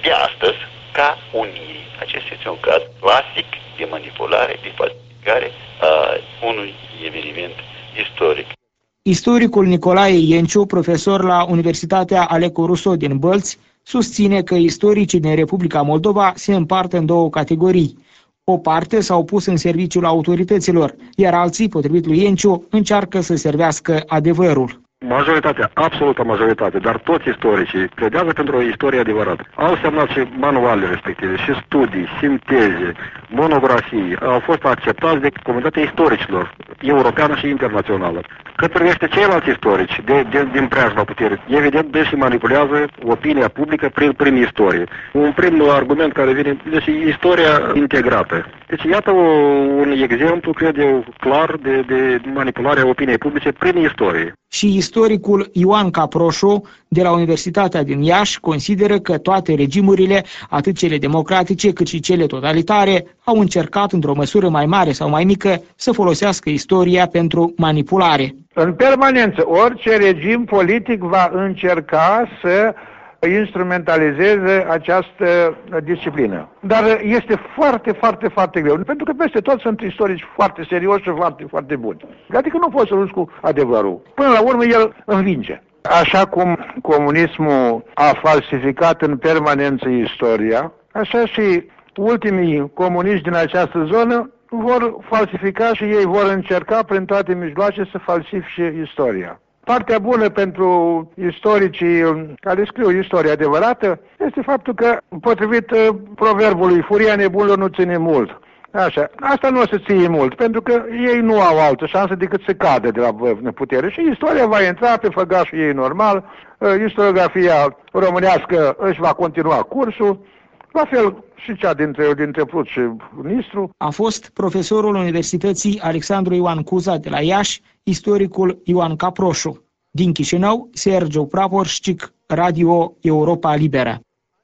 de astăzi ca unirii. Acesta este un caz clasic de manipulare, de falsificare a unui eveniment istoric. Istoricul Nicolae Ienciu, profesor la Universitatea Alecu Russo din Bălți, susține că istoricii din Republica Moldova se împart în două categorii. O parte s-au pus în serviciul autorităților, iar alții, potrivit lui Ienciu, încearcă să servească adevărul. Majoritatea, absolută majoritate, dar toți istoricii pledează pentru o istorie adevărată. Au semnat și manualele respective, și studii, sinteze, monografii, au fost acceptați de comunitatea istoricilor, europeană și internațională. Cât privește ceilalți istorici din preajma puterii, evident, deși manipulează opinia publică prin istorie. Un prim argument care vine, deci istoria integrată. Deci iată un exemplu, cred eu, clar de manipulare a opiniei publice prin istorie. Și istoricul Ioan Caproșu, de la Universitatea din Iași, consideră că toate regimurile, atât cele democratice cât și cele totalitare, au încercat, într-o măsură mai mare sau mai mică, să folosească istoria pentru manipulare. În permanență, orice regim politic va încerca să instrumentalizeze această disciplină. Dar este foarte greu, pentru că peste tot sunt istorici foarte serioși și foarte buni. Adică nu poți să lupți cu adevărul. Până la urmă el învinge. Așa cum comunismul a falsificat în permanență istoria, așa și ultimii comuniști din această zonă vor falsifica și ei vor încerca prin toate mijloace să falsifice istoria. Partea bună pentru istoricii care scriu istoria adevărată este faptul că, potrivit proverbului, furia nebunilor nu ține mult. Așa. Asta nu o să ție mult, pentru că ei nu au altă șansă decât să cadă de la putere. Și istoria va intra pe făgașul ei normal, istoriografia românească își va continua cursul, la fel și cea dintre Prut și Nistru. A fost profesorul Universității Alexandru Ioan Cuza de la Iași, istoricul Ioan Caproșu. Din Chișinău, Sergiu Praporșcic, Radio Europa Liberă.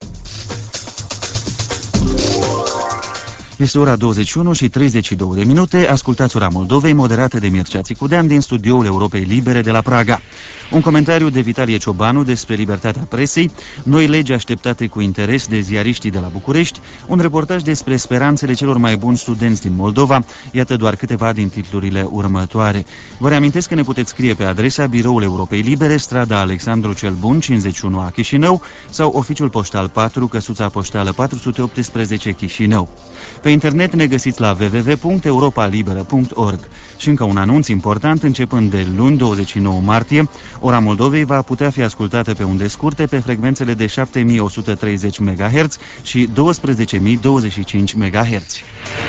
Este ora 21:32. Ascultați Ora Moldovei, moderată de Mircea Țicudean din studioul Europei Libere de la Praga. Un comentariu de Vitalie Ciobanu despre libertatea presei, noi legi așteptate cu interes de ziariștii de la București, un reportaj despre speranțele celor mai buni studenți din Moldova, iată doar câteva din titlurile următoare. Vă reamintesc că ne puteți scrie pe adresa Biroul Europei Libere, strada Alexandru cel Bun, 51 a Chișinău, sau oficiul poștal 4, căsuța poștală 418 Chișinău. Pe internet ne găsiți la www.europalibera.org. Și încă un anunț important, începând de luni 29 martie, Ora Moldovei va putea fi ascultată pe unde scurte pe frecvențele de 7130 MHz și 12025 MHz.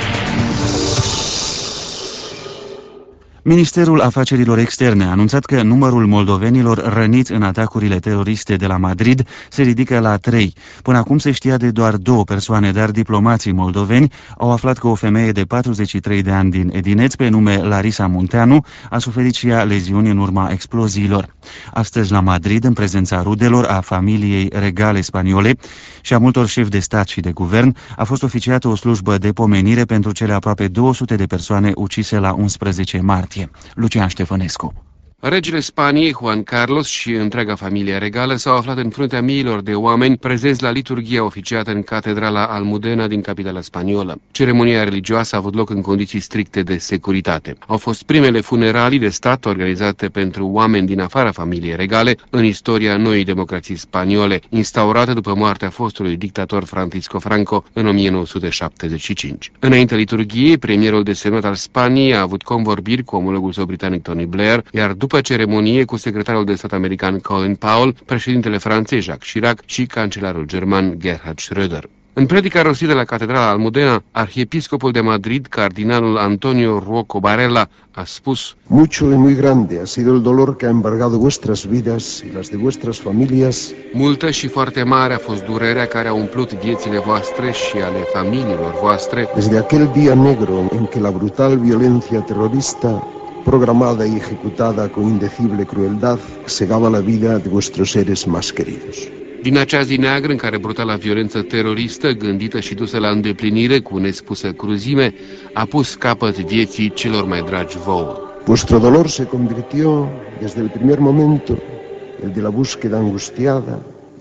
Ministerul Afacerilor Externe a anunțat că numărul moldovenilor răniți în atacurile teroriste de la Madrid se ridică la 3. Până acum se știa de doar 2 persoane, dar diplomații moldoveni au aflat că o femeie de 43 de ani din Edineț, pe nume Larisa Munteanu, a suferit și ea leziuni în urma exploziilor. Astăzi la Madrid, în prezența rudelor, a familiei regale spaniole și a multor șefi de stat și de guvern, a fost oficiată o slujbă de pomenire pentru cele aproape 200 de persoane ucise la 11 martie. Lucian Ștefănescu. Regele Spaniei, Juan Carlos, și întreaga familie regală s-au aflat în fruntea miilor de oameni prezenți la liturghia oficiată în Catedrala Almudena din capitala spaniolă. Ceremonia religioasă a avut loc în condiții stricte de securitate. Au fost primele funeralii de stat organizate pentru oameni din afara familiei regale în istoria noii democrații spaniole, instaurată după moartea fostului dictator Francisco Franco în 1975. Înainte liturghiei, premierul desemnat al Spaniei a avut convorbiri cu omologul său britanic Tony Blair, iar după ceremonie cu secretarul de stat american Colin Powell, președintele francez Jacques Chirac și cancelarul german Gerhard Schröder. În predica rostită la Catedrala Almudena, arhiepiscopul de Madrid, cardinalul Antonio Rocco Barella, a spus: Mucho y muy grande ha sido el dolor que ha embargado vuestras vidas y las de vuestras familias. Multă și foarte mare a fost durerea care a umplut viețile voastre și ale familiilor voastre. Desde aquel día negro en que la brutal violencia terrorista programada y ejecutada con indecible crueldad, segaba la vida de vuestros seres más queridos. Din acea zi neagră în care brutala violență teroristă, gândită și dusă la îndeplinire cu nespusă cruzime, a pus capăt vieții celor mai dragi vouă. Vuestro dolor se convirtió desde el primer momento, el de la búsqueda angustiada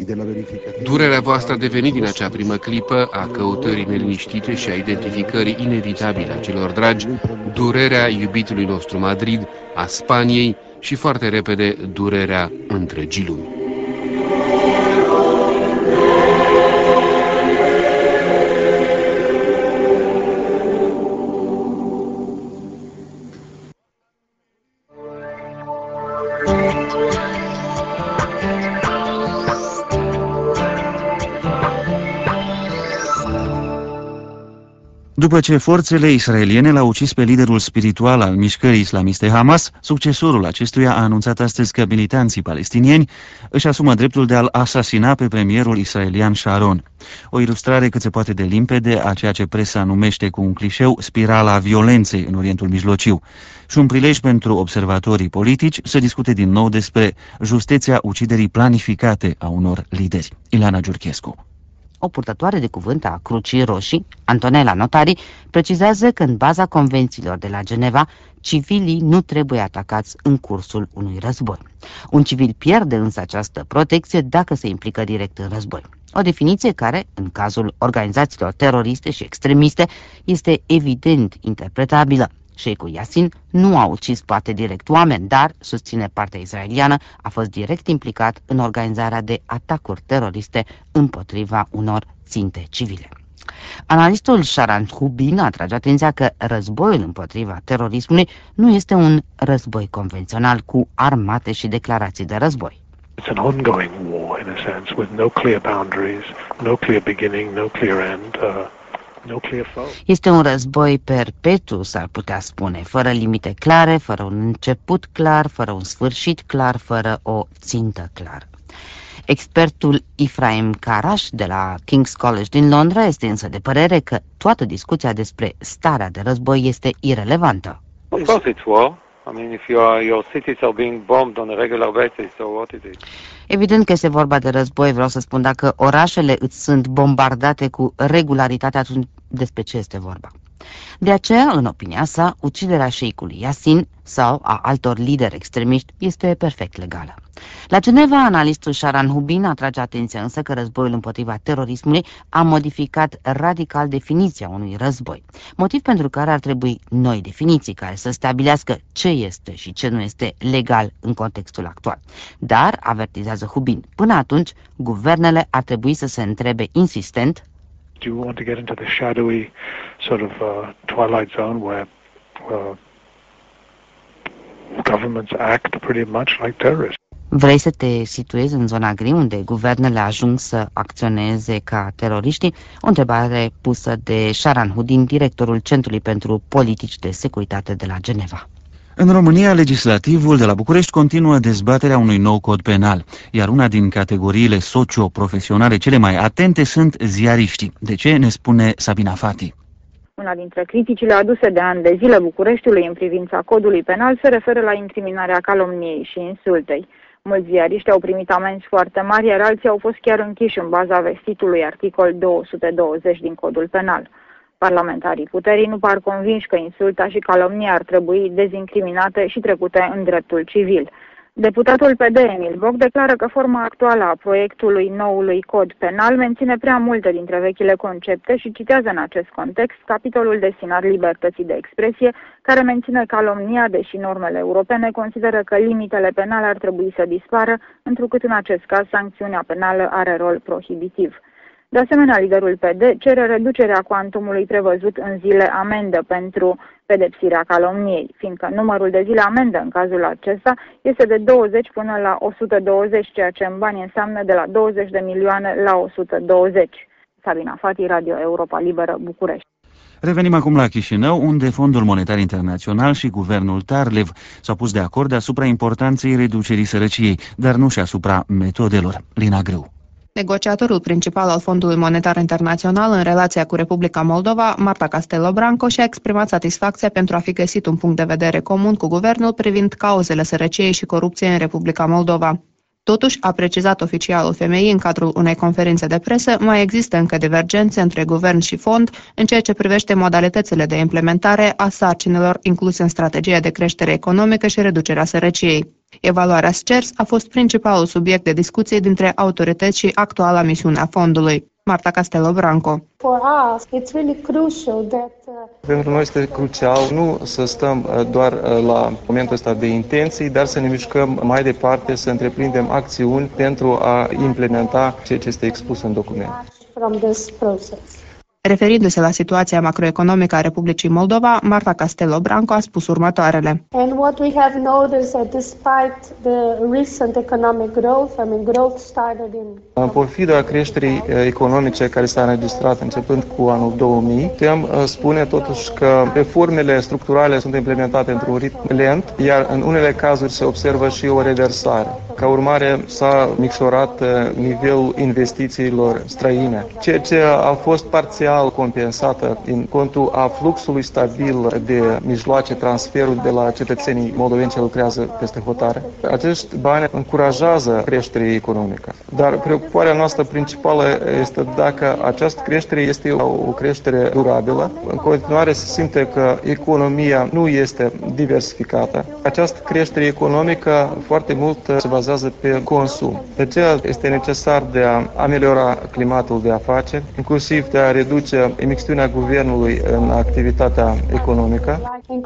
Durerea voastră a devenit din acea primă clipă a căutării neliniștite și a identificării inevitabile a celor dragi, durerea iubitului nostru Madrid, a Spaniei și foarte repede durerea întregii lumi. După ce forțele israeliene l-au ucis pe liderul spiritual al mișcării islamiste Hamas, succesorul acestuia a anunțat astăzi că militanții palestinieni își asumă dreptul de a-l asasina pe premierul israelian Sharon. O ilustrare cât se poate de limpede a ceea ce presa numește cu un clișeu spirala violenței în Orientul Mijlociu și un prilej pentru observatorii politici să discute din nou despre justeția uciderii planificate a unor lideri. Ileana Giurchescu. O purtătoare de cuvânt a Crucii Roșii, Antonella Notari, precizează că în baza convențiilor de la Geneva, civilii nu trebuie atacați în cursul unui război. Un civil pierde însă această protecție dacă se implică direct în război. O definiție care, în cazul organizațiilor teroriste și extremiste, este evident interpretabilă. Sheikul Yassin nu a ucis poate direct oameni, dar, susține partea israeliană, a fost direct implicat în organizarea de atacuri teroriste împotriva unor ținte civile. Analistul Sharan Hubin atrage atenția că războiul împotriva terorismului nu este un război convențional cu armate și declarații de război. It's an ongoing war in a sense with no clear boundaries, no clear beginning, no clear end. Este un război perpetu, s-ar putea spune, fără limite clare, fără un început clar, fără un sfârșit clar, fără o țintă clară. Expertul Ephraim Karash de la King's College din Londra este însă de părere că toată discuția despre starea de război este irelevantă. Of course it's war. I mean, if your cities are being bombed on a regular basis, so what is it? Evident că este vorba de război, vreau să spun, dacă orașele îți sunt bombardate cu regularitate, atunci despre ce este vorba? De aceea, în opinia sa, uciderea șeicului Yassin sau a altor lideri extremiști este perfect legală. La Geneva, analistul Sharan Hubin atrage atenția însă că războiul împotriva terorismului a modificat radical definiția unui război, motiv pentru care ar trebui noi definiții care să stabilească ce este și ce nu este legal în contextul actual. Dar, avertizează Hubin, până atunci, guvernele ar trebui să se întrebe insistent: Do you want to get into the shadowy sort of twilight zone where governments act pretty much like terrorists? Vrei să te situezi în zona gri unde guvernele ajung să acționeze ca teroriștii? O întrebare pusă de Sharan Hubin, directorul Centrului pentru Politici de Securitate de la Geneva. În România, legislativul de la București continuă dezbaterea unui nou cod penal, iar una din categoriile socio-profesionale cele mai atente sunt ziariștii. De ce, ne spune Sabina Fati. Una dintre criticile aduse de ani de zile Bucureștiului în privința codului penal se referă la incriminarea calomniei și insultei. Mulți ziariști au primit amenzi foarte mari, iar alții au fost chiar închiși în baza vestitului articol 220 din codul penal. Parlamentarii puterii nu par convinși că insulta și calomnia ar trebui dezincriminate și trecute în dreptul civil. Deputatul PD Emil Boc declară că forma actuală a proiectului noului cod penal menține prea multe dintre vechile concepte și citează în acest context capitolul destinat libertății de expresie, care menține calomnia, deși normele europene consideră că limitele penale ar trebui să dispară, întrucât în acest caz sancțiunea penală are rol prohibitiv. De asemenea, liderul PD cere reducerea cuantumului prevăzut în zile amendă pentru pedepsirea calomniei, fiindcă numărul de zile amendă în cazul acesta este de 20 până la 120, ceea ce în bani înseamnă de la 20 de milioane la 120. Sabina Fati, Radio Europa Liberă, București. Revenim acum la Chișinău, unde Fondul Monetar Internațional și guvernul Tarlev s-au pus de acord asupra importanței reducerii sărăciei, dar nu și asupra metodelor. Lina Grâu. Negociatorul principal al Fondului Monetar Internațional în relația cu Republica Moldova, Marta Castelo Branco, și-a exprimat satisfacția pentru a fi găsit un punct de vedere comun cu guvernul privind cauzele sărăciei și corupției în Republica Moldova. Totuși, a precizat oficialul FMI în cadrul unei conferințe de presă, mai există încă divergențe între guvern și fond în ceea ce privește modalitățile de implementare a sarcinilor incluse în strategia de creștere economică și reducerea sărăciei. Evaluarea SCERS a fost principalul subiect de discuție dintre autorități și actuala misiune a fondului. Marta Castelo Branco. Pentru noi este crucial nu să stăm doar la momentul ăsta de intenții, dar să ne mișcăm mai departe, să întreprindem acțiuni pentru a implementa ceea ce este expus în document. Referindu-se la situația macroeconomică a Republicii Moldova, Marta Castelo Branco a spus următoarele. În pofida creșterii economice care s-a înregistrat începând cu anul 2000, putem spune totuși că reformele structurale sunt implementate într-un ritm lent, iar în unele cazuri se observă și o reversare. Ca urmare, s-a micșorat nivelul investițiilor străine, ceea ce a fost parțial compensată din contul a fluxului stabil de mijloace, transferuri de la cetățenii moldoveni ce lucrează peste hotare. Acești bani încurajează creșterea economică. Dar preocuparea noastră principală este dacă această creștere este o creștere durabilă. În continuare se simte că economia nu este diversificată. Această creștere economică foarte mult se bazează pe consum. De aceea este necesar de a ameliora climatul de afaceri, inclusiv de a reduce imixtiunea guvernului în activitatea economică.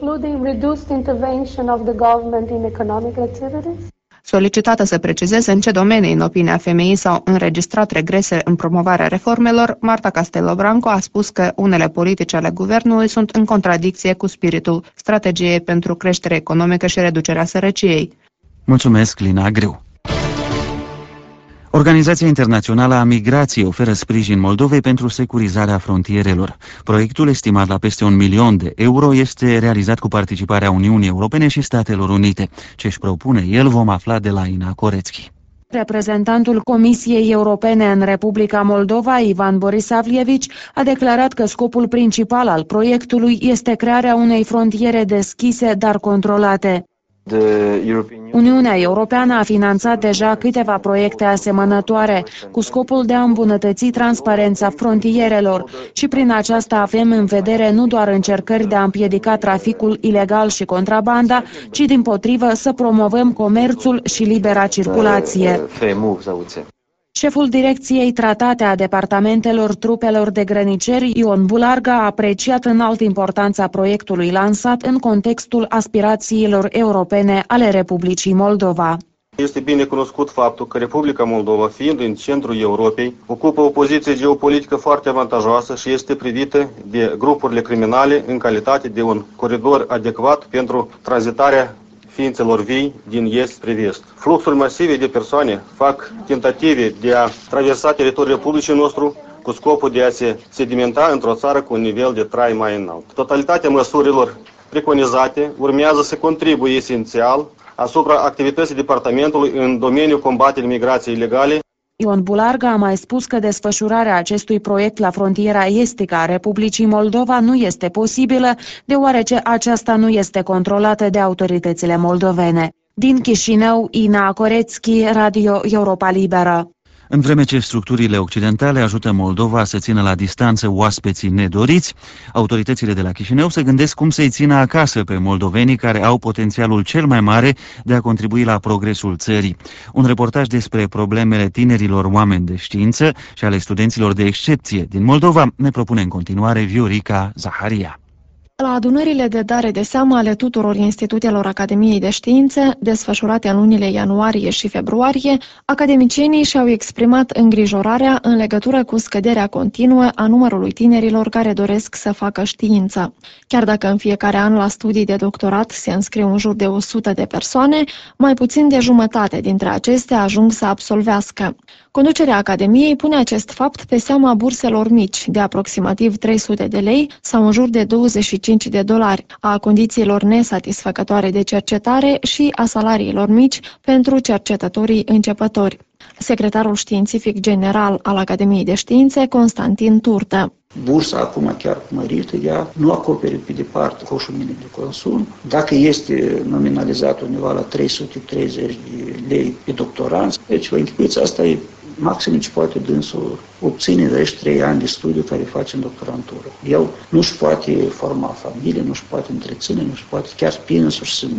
Solicitată să precizeze în ce domenii, în opinia FMI, s-au înregistrat regrese în promovarea reformelor, Marta Castelo Branco a spus că unele politici ale guvernului sunt în contradicție cu spiritul strategiei pentru creștere economică și reducerea sărăciei. Mulțumesc, Lina Greu. Organizația Internațională a Migrației oferă sprijin Moldovei pentru securizarea frontierelor. Proiectul, estimat la peste 1 milion de euro, este realizat cu participarea Uniunii Europene și Statelor Unite. Ce își propune el vom afla de la Ina Corețchi. Reprezentantul Comisiei Europene în Republica Moldova, Ivan Borisavlievici, a declarat că scopul principal al proiectului este crearea unei frontiere deschise, dar controlate. Uniunea Europeană a finanțat deja câteva proiecte asemănătoare, cu scopul de a îmbunătăți transparența frontierelor și prin aceasta avem în vedere nu doar încercări de a împiedica traficul ilegal și contrabanda, ci dimpotrivă să promovăm comerțul și libera circulație. Șeful Direcției Tratate a Departamentelor Trupelor de Grăniceri, Ion Bularga, a apreciat înalt importanța proiectului lansat în contextul aspirațiilor europene ale Republicii Moldova. Este bine cunoscut faptul că Republica Moldova, fiind în centrul Europei, ocupă o poziție geopolitică foarte avantajoasă și este privită de grupurile criminale în calitate de un coridor adecvat pentru tranzitarea ființelor vii din est spre vest. Fluxuri masive de persoane fac tentative de a traversa teritoriul Republicii nostru cu scopul de a se sedimenta într-o țară cu un nivel de trai mai înalt. Totalitatea măsurilor preconizate urmează să contribuie esențial asupra activității departamentului în domeniul combaterii migrației ilegale. Ion Bularga a mai spus că desfășurarea acestui proiect la frontiera estică a Republicii Moldova nu este posibilă, deoarece aceasta nu este controlată de autoritățile moldovene. Din Chișinău, Ina Corețchi, Radio Europa Liberă. În vreme ce structurile occidentale ajută Moldova să țină la distanță oaspeții nedoriți, autoritățile de la Chișinău se gândesc cum să-i țină acasă pe moldovenii care au potențialul cel mai mare de a contribui la progresul țării. Un reportaj despre problemele tinerilor oameni de știință și ale studenților de excepție din Moldova ne propune în continuare Viorica Zaharia. La adunările de dare de seamă ale tuturor institutelor Academiei de Științe, desfășurate în lunile ianuarie și februarie, academicienii și-au exprimat îngrijorarea în legătură cu scăderea continuă a numărului tinerilor care doresc să facă știință. Chiar dacă în fiecare an la studii de doctorat se înscriu în jur de 100 de persoane, mai puțin de jumătate dintre acestea ajung să absolvească. Conducerea Academiei pune acest fapt pe seama burselor mici, de aproximativ 300 de lei sau în jur de $25, a condițiilor nesatisfăcătoare de cercetare și a salariilor mici pentru cercetătorii începători. Secretarul științific general al Academiei de Științe, Constantin Turtă. Bursa acum chiar mărită, ea nu acopere pe departe coșul minim de consum. Dacă este nominalizat undeva la 330 de lei pe doctoranți, deci vă închipuiți, asta e maxim ce poate dânsul obține de acești 3 ani de studiu care face în doctorantură. El nu-și poate forma familie, nu-și poate întreține, nu-și poate chiar pe însuși singur.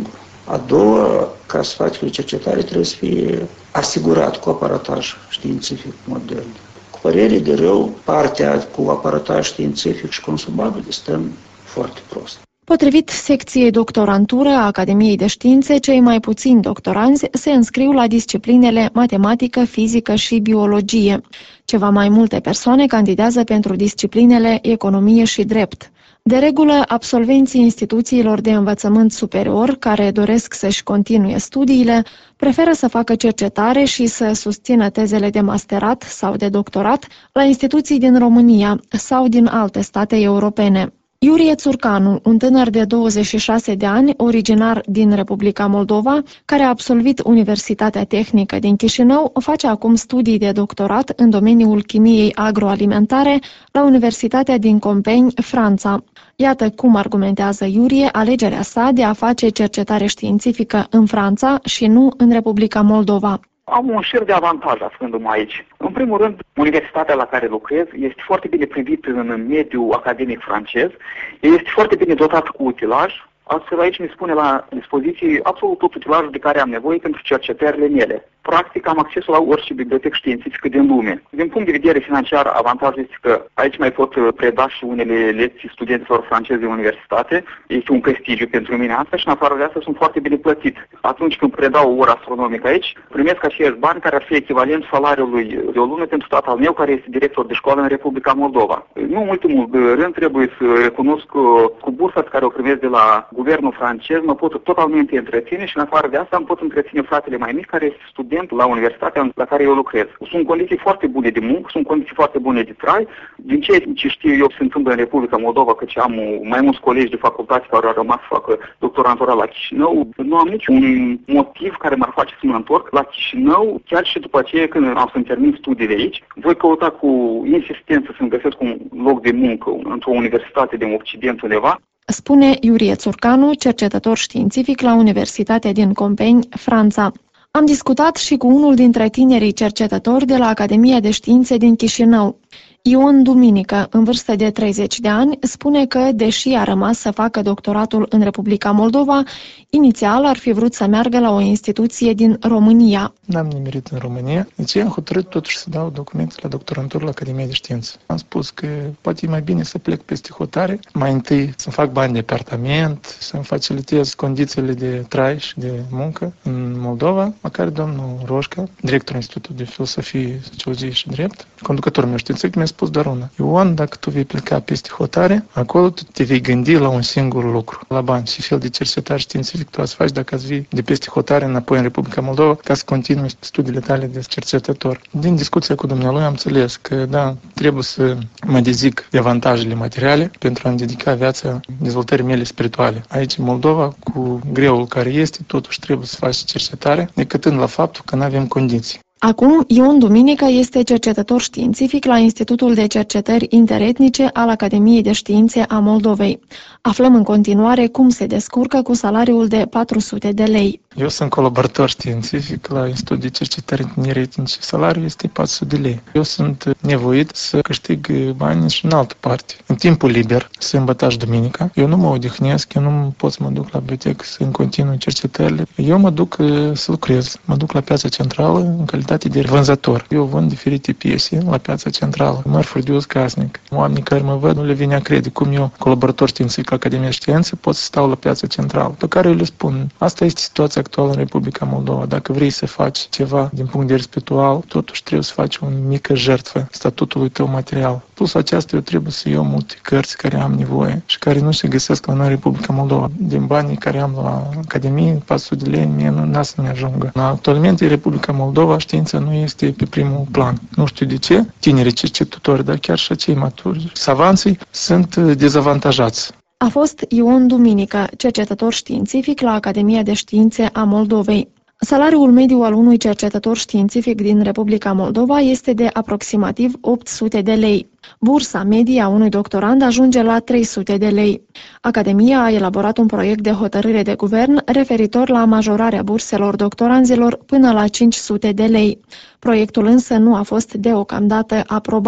A doua, ca să faci o cercetare, trebuie să fie asigurat cu aparataj științific modern. Cu părere de rău, partea cu aparataj științific și consumabil stăm foarte prost. Potrivit secției doctorantură a Academiei de Științe, cei mai puțini doctoranzi se înscriu la disciplinele matematică, fizică și biologie. Ceva mai multe persoane candidează pentru disciplinele economie și drept. De regulă, absolvenții instituțiilor de învățământ superior care doresc să-și continue studiile preferă să facă cercetare și să susțină tezele de masterat sau de doctorat la instituții din România sau din alte state europene. Iurie Țurcanu, un tânăr de 26 de ani, originar din Republica Moldova, care a absolvit Universitatea Tehnică din Chișinău, face acum studii de doctorat în domeniul chimiei agroalimentare la Universitatea din Compiègne, Franța. Iată cum argumentează Iurie alegerea sa de a face cercetare științifică în Franța și nu în Republica Moldova. Am un șir de avantaj aflându-mă aici. În primul rând, universitatea la care lucrez este foarte bine privită în mediul academic francez, este foarte bine dotat cu utilaj, astfel aici mi spune la dispoziție absolut tot utilajul de care am nevoie pentru cercetările mele. Practic am accesul la orice bibliotecă științifică din lume. Din punct de vedere financiar, avantajul este că aici mai pot preda și unele lecții studenților francezi de universitate. Este un prestigiu pentru mine asta și în afară de asta sunt foarte bine plătit. Atunci când predau o oră astronomică aici, primesc aceiași bani care ar fi echivalent salariului de o lună pentru tatăl meu, care este director de școală în Republica Moldova. Nu în ultimul rând trebuie să recunosc că cu bursa pe care o primesc de la guvernul francez mă pot totalmente întreține și în afară de asta îmi pot întreține fratele mai mic care este student la universitatea la care eu lucrez. Sunt condiții foarte bune de muncă, sunt condiții foarte bune de trai. Din ce știu eu se întâmplă în Republica Moldova, căci am mai mulți colegi de facultate care au rămas să facă doctorantura la Chișinău, nu am niciun motiv care m-ar face să mă întorc la Chișinău, chiar și după aceea când am să-mi termin studiile aici. Voi căuta cu insistență să-mi găsesc un loc de muncă într-o universitate din Occident undeva. Spune Iurie Țurcanu, cercetător științific la Universitatea din Compiègne, Franța. Am discutat și cu unul dintre tinerii cercetători de la Academia de Științe din Chișinău. Ion Duminică, în vârstă de 30 de ani, spune că, deși a rămas să facă doctoratul în Republica Moldova, inițial ar fi vrut să meargă la o instituție din România. N-am nimerit în România, deci am hotărât totuși să dau documente la doctorantură la Academia de Științe. Am spus că poate e mai bine să plec peste hotare, mai întâi să-mi fac bani de apartament, să-mi facilitez condițiile de trai și de muncă în Moldova, măcar domnul Roșca, directorul Institutului de Filosofie, Sociologie și Drept, conducătorul meu științific, mi-a spus doar una. Ion, dacă tu vei pleca peste hotare, acolo tu te vei gândi la un singur lucru, la bani. Și fel de cercetare științific tu ați faci dacă ați vii de peste hotare înapoi în Republica Moldova ca să continui studiile tale de cercetător. Din discuția cu dumnealui am înțeles că, da, trebuie să mă dezic de avantajele materiale pentru a-mi dedica viața dezvoltării mele spirituale. Aici, în Moldova, cu greul care este, totuși trebuie să faci cercetare, decâtând la faptul că nu avem condiții. Acum, Ion Duminică este cercetător științific la Institutul de Cercetări Interetnice al Academiei de Științe a Moldovei. Aflăm în continuare cum se descurcă cu salariul de 400 de lei. Eu sunt colaborator științific la Institutul de Cercetări Interetnice. Salariul este 400 de lei. Eu sunt nevoit să câștig bani și în altă parte. În timpul liber, sâmbătă și duminica, eu nu mă odihnesc, eu nu pot să mă duc la bibliotecă să-mi continui cercetările. Eu mă duc să lucrez, mă duc la piața centrală în calitate de vânzător. Eu vând diferite piese la piața centrală, mărfuri de uz casnic. Oamenii care mă văd nu le vine a crede cum eu, colaborator științific la Academia Științe, pot să stau la piața centrală. Pe care eu le spun, asta este situația actuală în Republica Moldova. Dacă vrei să faci ceva din punct de vedere spiritual, totuși trebuie să faci o mică jertfă statutului tău material. Plus aceasta, eu trebuie să iau multe cărți care am nevoie și care nu se găsesc la noi în Republica Moldova. Din banii care am la Academie, 400 de lei, mie nu să-mi ajungă. Actualmente, în Republica Moldova, știința nu este pe primul plan. Nu știu de ce, tinerii cercetători, dar chiar și cei maturi, savanții, sunt dezavantajați. A fost Ion Duminică, cercetător științific la Academia de Științe a Moldovei. Salariul mediu al unui cercetător științific din Republica Moldova este de aproximativ 800 de lei. Bursa medie a unui doctorand ajunge la 300 de lei. Academia a elaborat un proiect de hotărâre de guvern referitor la majorarea burselor doctoranzilor până la 500 de lei. Proiectul însă nu a fost deocamdată aprobat.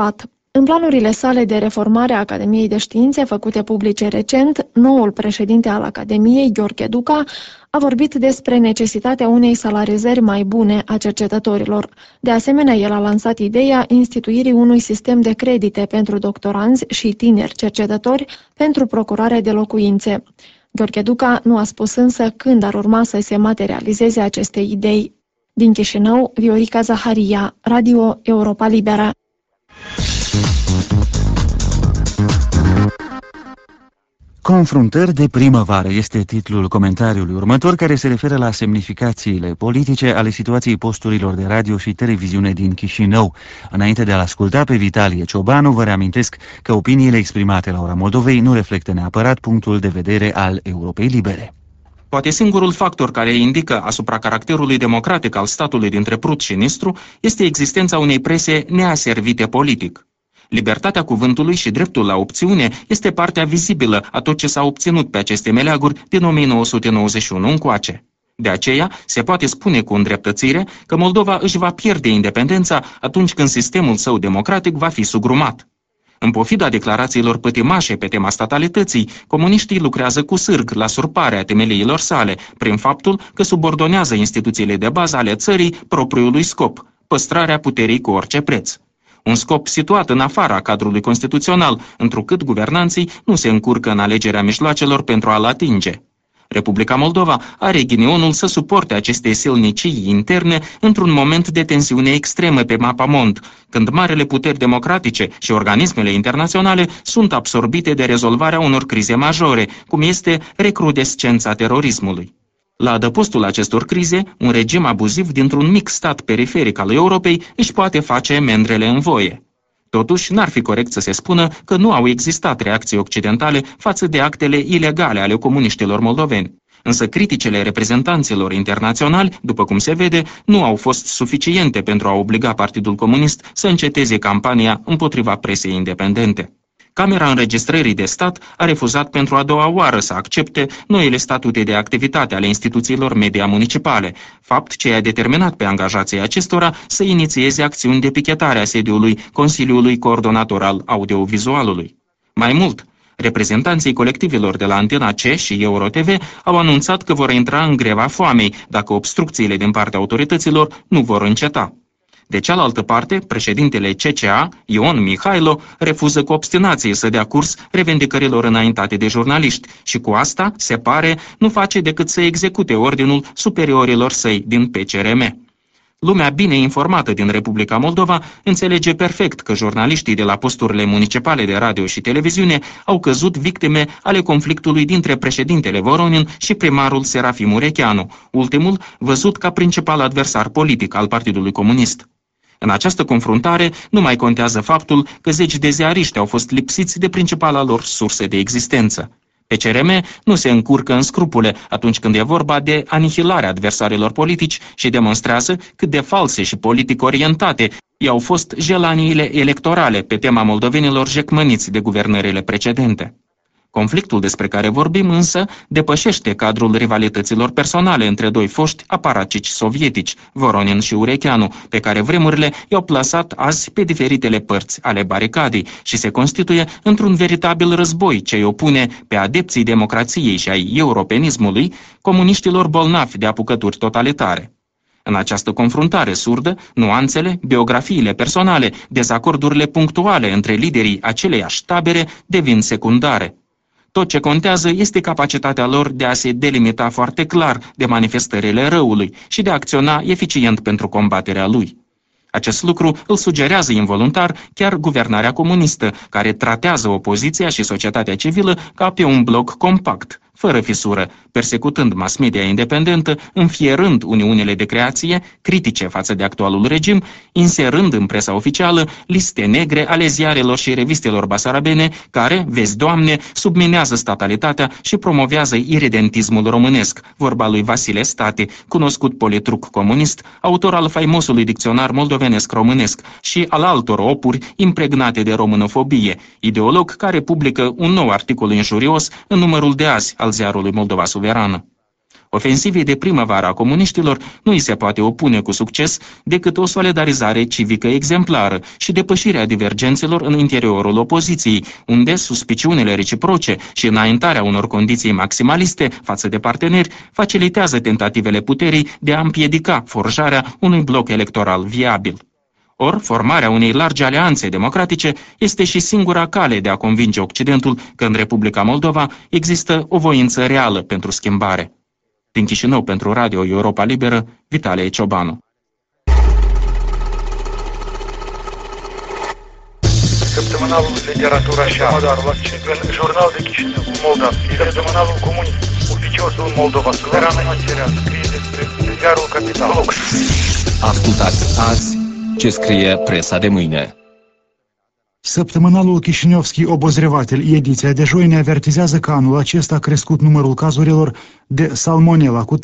În planurile sale de reformare a Academiei de Științe, făcute publice recent, noul președinte al Academiei, Gheorghe Duca, a vorbit despre necesitatea unei salarizări mai bune a cercetătorilor. De asemenea, el a lansat ideea instituirii unui sistem de credite pentru doctoranzi și tineri cercetători pentru procurarea de locuințe. Gheorghe Duca nu a spus însă când ar urma să se materializeze aceste idei. Din Chișinău, Viorica Zaharia, Radio Europa Liberă. Confruntări de primăvară este titlul comentariului următor, care se referă la semnificațiile politice ale situației posturilor de radio și televiziune din Chișinău. Înainte de a-l asculta pe Vitalie Ciobanu, vă reamintesc că opiniile exprimate la Ora Moldovei nu reflectă neapărat punctul de vedere al Europei Libere. Poate singurul factor care indică asupra caracterului democratic al statului dintre Prut și Nistru este existența unei prese neaservite politic. Libertatea cuvântului și dreptul la opțiune este partea vizibilă a tot ce s-a obținut pe aceste meleaguri din 1991 încoace. De aceea, se poate spune cu îndreptățire că Moldova își va pierde independența atunci când sistemul său democratic va fi sugrumat. În pofida declarațiilor pătimașe pe tema statalității, comuniștii lucrează cu sârg la surparea temeliilor sale, prin faptul că subordonează instituțiile de bază ale țării propriului scop, păstrarea puterii cu orice preț. Un scop situat în afara cadrului constituțional, întrucât guvernanții nu se încurcă în alegerea mijloacelor pentru a-l atinge. Republica Moldova are ghinionul să suporte aceste silnicii interne într-un moment de tensiune extremă pe mapamond, când marele puteri democratice și organismele internaționale sunt absorbite de rezolvarea unor crize majore, cum este recrudescența terorismului. La adăpostul acestor crize, un regim abuziv dintr-un mic stat periferic al Europei își poate face mendrele în voie. Totuși, n-ar fi corect să se spună că nu au existat reacții occidentale față de actele ilegale ale comuniștilor moldoveni. Însă criticele reprezentanților internaționali, după cum se vede, nu au fost suficiente pentru a obliga Partidul Comunist să înceteze campania împotriva presei independente. Camera Înregistrării de Stat a refuzat pentru a doua oară să accepte noile statute de activitate ale instituțiilor media municipale, fapt ce a determinat pe angajații acestora să inițieze acțiuni de pichetare a sediului Consiliului Coordonator al Audiovizualului. Mai mult, reprezentanții colectivelor de la Antena C și EuroTV au anunțat că vor intra în greva foamei dacă obstrucțiile din partea autorităților nu vor înceta. De cealaltă parte, președintele CCA, Ion Mihailo, refuză cu obstinație să dea curs revendicărilor înaintate de jurnaliști și cu asta, se pare, nu face decât să execute ordinul superiorilor săi din PCRM. Lumea bine informată din Republica Moldova înțelege perfect că jurnaliștii de la posturile municipale de radio și televiziune au căzut victime ale conflictului dintre președintele Voronin și primarul Serafim Urecheanu, ultimul văzut ca principal adversar politic al Partidului Comunist. În această confruntare nu mai contează faptul că zeci de ziariști au fost lipsiți de principala lor sursă de existență. PCRM nu se încurcă în scrupule atunci când e vorba de anihilarea adversarilor politici și demonstrează cât de false și politic orientate i-au fost jelaniile electorale pe tema moldovenilor jecmăniți de guvernările precedente. Conflictul despre care vorbim însă depășește cadrul rivalităților personale între doi foști aparacici sovietici, Voronin și Urecheanu, pe care vremurile i-au plasat azi pe diferitele părți ale baricadei și se constituie într-un veritabil război ce îi opune pe adepții democrației și ai europenismului comuniștilor bolnavi de apucături totalitare. În această confruntare surdă, nuanțele, biografiile personale, dezacordurile punctuale între liderii aceleiași tabere devin secundare. Tot ce contează este capacitatea lor de a se delimita foarte clar de manifestările răului și de a acționa eficient pentru combaterea lui. Acest lucru îl sugerează involuntar chiar guvernarea comunistă, care tratează opoziția și societatea civilă ca pe un bloc compact, fără fisură, persecutând mass media independentă, înfierând uniunile de creație, critice față de actualul regim, inserând în presa oficială liste negre ale ziarelor și revistelor basarabene care, vezi Doamne, subminează statalitatea și promovează iredentismul românesc, vorba lui Vasile State, cunoscut politruc comunist, autor al faimosului dicționar moldovenesc-românesc și al altor opuri impregnate de românofobie, ideolog care publică un nou articol injurios în numărul de azi al ziarului Moldova Suverană. Ofensivei de primăvară a comuniștilor nu îi se poate opune cu succes decât o solidarizare civică exemplară și depășirea divergențelor în interiorul opoziției, unde suspiciunile reciproce și înaintarea unor condiții maximaliste față de parteneri facilitează tentativele puterii de a împiedica forjarea unui bloc electoral viabil. Or, formarea unei largi alianțe democratice este și singura cale de a convinge Occidentul că în Republica Moldova există o voință reală pentru schimbare. Din Chișinău, pentru Radio Europa Liberă, Vitalie Ciobanu. Săptămânalul Literatura și Artă, în Jurnal de Chișinău, Moldova, Săptămânalul Comunist, Oficiosul Moldova, Suverană Materială, scrie despre ziarul Capital. Ascultați azi ce scrie presa de mâine. Săptămânalul Chișinevski Obozrevatel, ediția de joi, ne avertizează că anul acesta a crescut numărul cazurilor de salmonella cu 30%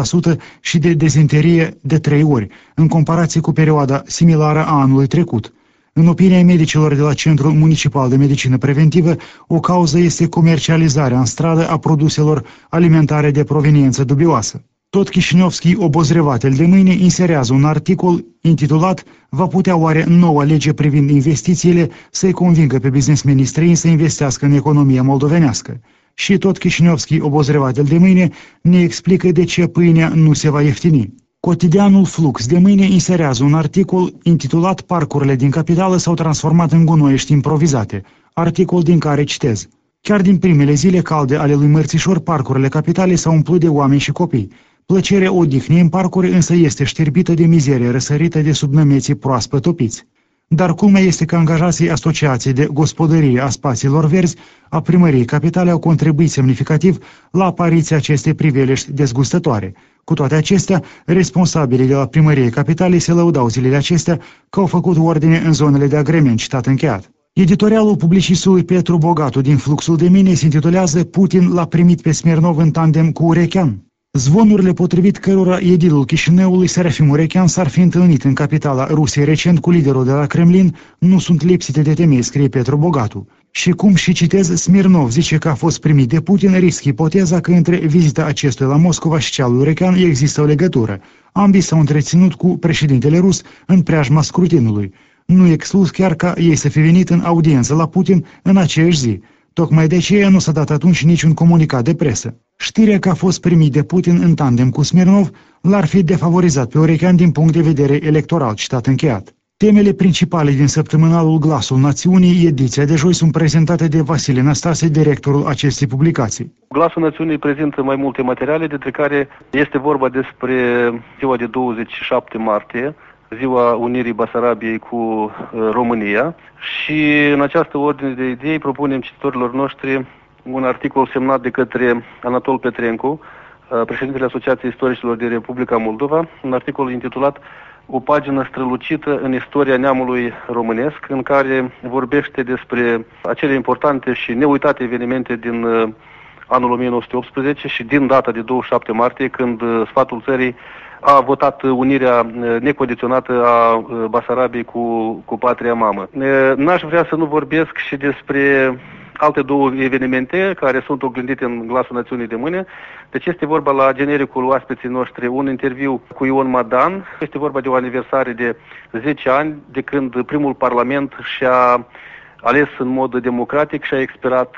și de dezinterie de 3 ori, în comparație cu perioada similară a anului trecut. În opinia medicilor de la Centrul Municipal de Medicină Preventivă, o cauză este comercializarea în stradă a produselor alimentare de proveniență dubioasă. Tot Chișinevski Obozrevatel de mâine inserează un articol intitulat "Va putea oare noua lege privind investițiile să-i convingă pe businessmenii străini să investească în economia moldovenească?" Și tot Chișinevski Obozrevatel de mâine ne explică de ce pâinea nu se va ieftini. Cotidianul Flux de mâine inserează un articol intitulat "Parcurile din capitală s-au transformat în gunoiești improvizate", articol din care citez: "Chiar din primele zile calde ale lui Mărțișor, parcurile capitalei s-au umplut de oameni și copii. Plăcerea odihnei în parcuri însă este șterbită de mizerie răsărită de subnămeții proaspăt topiți. Dar culmea este că angajații Asociației de Gospodărie a Spațiilor Verzi a Primăriei Capitale au contribuit semnificativ la apariția acestei priveliști dezgustătoare. Cu toate acestea, responsabilii de la Primăriei Capitalei se lăudau zilele acestea că au făcut ordine în zonele de agrement, citat încheiat. Editorialul publicistului Petru Bogatu din Fluxul de mâine se intitulează "Putin l-a primit pe Smirnov în tandem cu Urechean". Zvonurile potrivit cărora edilul Chișinăului, Serafim Urechean, s-ar fi întâlnit în capitala Rusiei recent cu liderul de la Kremlin nu sunt lipsite de temei, scrie Petru Bogatu. Și cum și citez, Smirnov zice că a fost primit de Putin, risc ipoteza că între vizita acestuia la Moscova și cea lui Urechean există o legătură. Ambii s-au întreținut cu președintele rus în preajma scrutinului. Nu e exclus chiar ca ei să fi venit în audiență la Putin în aceeași zi. Tocmai de aceea nu s-a dat atunci niciun comunicat de presă. Știrea că a fost primit de Putin în tandem cu Smirnov l-ar fi defavorizat pe Urechean din punct de vedere electoral, citat încheiat. Temele principale din săptămânalul Glasul Națiunii, ediția de joi, sunt prezentate de Vasile Năstase, directorul acestei publicații. Glasul Națiunii prezintă mai multe materiale, dintre care este vorba despre ziua de 27 martie, ziua unirii Basarabiei cu România, și în această ordine de idei propunem cititorilor noștri un articol semnat de către Anatol Petrencu, președintele Asociației Istoricilor din Republica Moldova, un articol intitulat "O pagină strălucită în istoria neamului românesc", în care vorbește despre acele importante și neuitate evenimente din anul 1918 și din data de 27 martie, când sfatul țării a votat unirea necondiționată a Basarabiei cu patria mamă. N-aș vrea să nu vorbesc și despre alte două evenimente care sunt oglindite în Glasul Națiunii de mâine. Deci este vorba la genericul oaspeții noștri un interviu cu Ion Madan. Este vorba de o aniversare de 10 ani de când primul parlament și-a ales în mod democratic și a expirat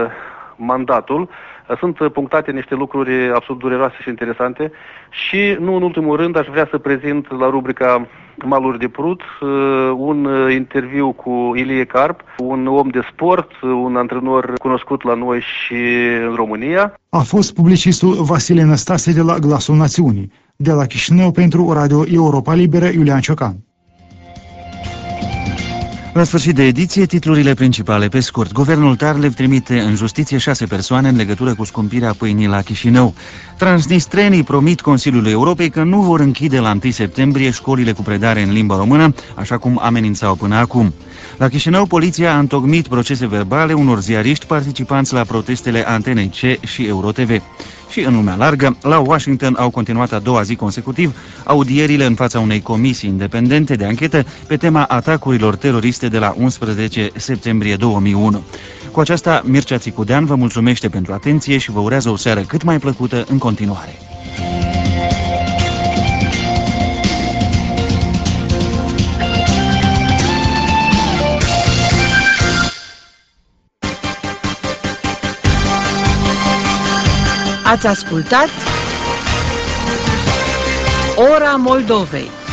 mandatul. Sunt punctate niște lucruri absolut dureroase și interesante și, nu în ultimul rând, aș vrea să prezint la rubrica Maluri de Prut un interviu cu Ilie Carp, un om de sport, un antrenor cunoscut la noi și în România. A fost publicistul Vasile Năstase de la Glasul Națiunii. De la Chișinău pentru Radio Europa Liberă, Iulian Ciocan. La sfârșit de ediție, titlurile principale pe scurt. Guvernul Tarlev trimite în justiție 6 persoane în legătură cu scumpirea pâinii la Chișinău. Transnistrenii promit Consiliului Europei că nu vor închide la 1 septembrie școlile cu predare în limba română, așa cum amenințau până acum. La Chișinău, poliția a întocmit procese verbale unor ziariști participanți la protestele Antenei C și EuroTV. Și în lumea largă, la Washington au continuat a doua zi consecutiv audierile în fața unei comisii independente de anchetă pe tema atacurilor teroriste de la 11 septembrie 2001. Cu aceasta, Mircea Țicudean vă mulțumește pentru atenție și vă urează o seară cât mai plăcută în continuare. Ați ascultat Ora Moldovei.